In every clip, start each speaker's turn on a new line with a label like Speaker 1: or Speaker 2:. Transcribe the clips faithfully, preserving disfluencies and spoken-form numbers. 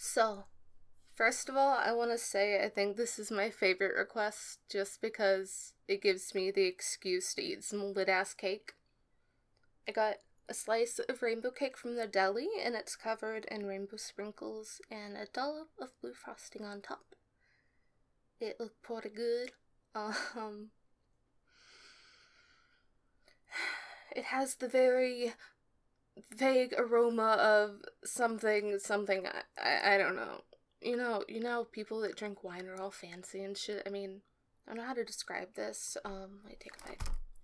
Speaker 1: So, first of all, I want to say I think this is my favorite request just because it gives me the excuse to eat some lit ass cake. I got a slice of rainbow cake from the deli, and it's covered in rainbow sprinkles and a dollop of blue frosting on top. It looked pretty good. Um, it has the very vague aroma of something, something, I, I, I don't know. You know, you know, people that drink wine are all fancy and shit. I mean, I don't know how to describe this. Um, let me take a bite.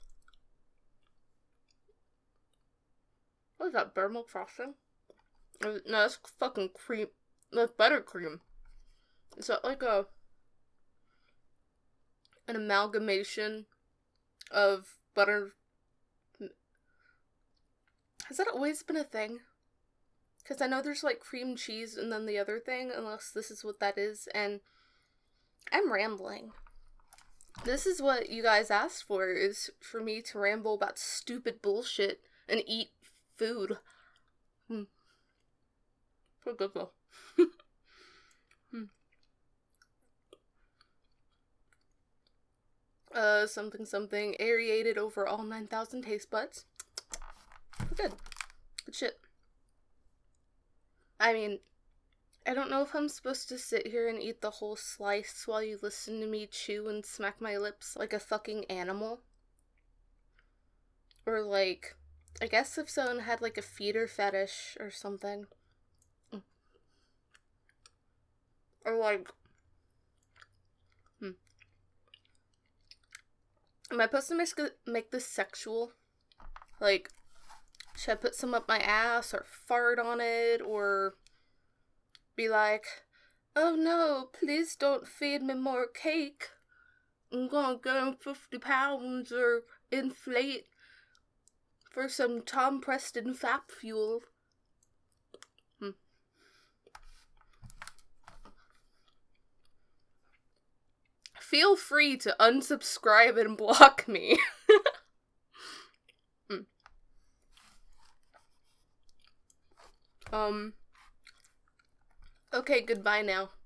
Speaker 1: What is that, Burmilk frosting? No, that's fucking cream. That's buttercream. Is that like a an amalgamation of butter? Has that always been a thing? Because I know there's like cream cheese and then the other thing, unless this is what that is, and I'm rambling. This is what you guys asked for, is for me to ramble about stupid bullshit and eat food. Hmm. Pretty good though. hmm. Uh, something something aerated over all nine thousand taste buds. Good. Good shit. I mean, I don't know if I'm supposed to sit here and eat the whole slice while you listen to me chew and smack my lips like a fucking animal. Or like, I guess if someone had like a feeder fetish or something. Or like, hmm. Am I supposed to make, make this sexual? Like, should I put some up my ass or fart on it or be like, oh no, please don't feed me more cake. I'm gonna gain fifty pounds or inflate for some Tom Preston fat fuel. Hmm. Feel free to unsubscribe and block me. hmm. Um. Okay, goodbye now.